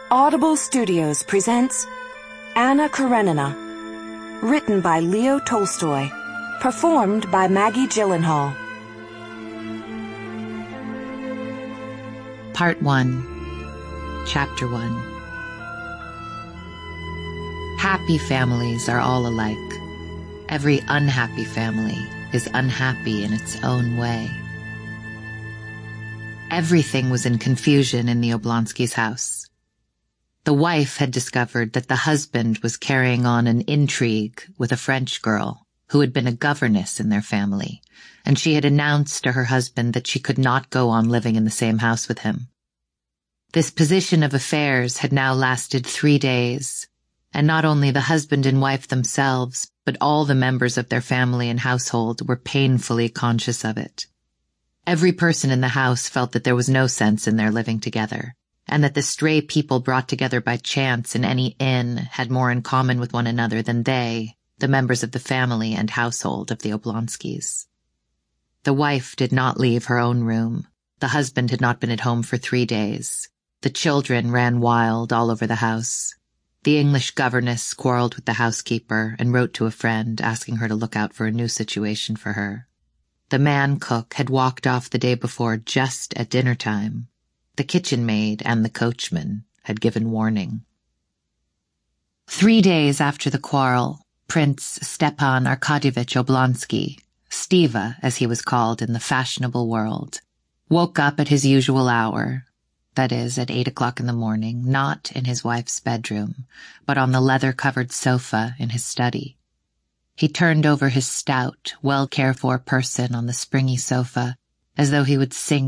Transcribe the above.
Audible Studios presents Anna Karenina, written by Leo Tolstoy, performed by Maggie Gyllenhaal. Part 1, Chapter 1. Happy families are all alike. Every unhappy family is unhappy in its own way. Everything was in confusion in the Oblonskys' house. The wife had discovered that the husband was carrying on an intrigue with a French girl who had been a governess in their family, and she had announced to her husband that she could not go on living in the same house with him. This position of affairs had now lasted 3 days, and not only the husband and wife themselves, but all the members of their family and household were painfully conscious of it. Every person in the house felt that there was no sense in their living together, and that the stray people brought together by chance in any inn had more in common with one another than they, the members of the family and household of the Oblonskys. The wife did not leave her own room. The husband had not been at home for 3 days. The children ran wild all over the house. The English governess quarreled with the housekeeper and wrote to a friend asking her to look out for a new situation for her. The man cook had walked off the day before just at dinner time. The kitchen maid and the coachman had given warning. 3 days after the quarrel, Prince Stepan Arkadyevich Oblonsky, Steva as he was called in the fashionable world, woke up at his usual hour, that is, at 8 o'clock in the morning, not in his wife's bedroom, but on the leather-covered sofa in his study. He turned over his stout, well-cared-for person on the springy sofa as though he would sink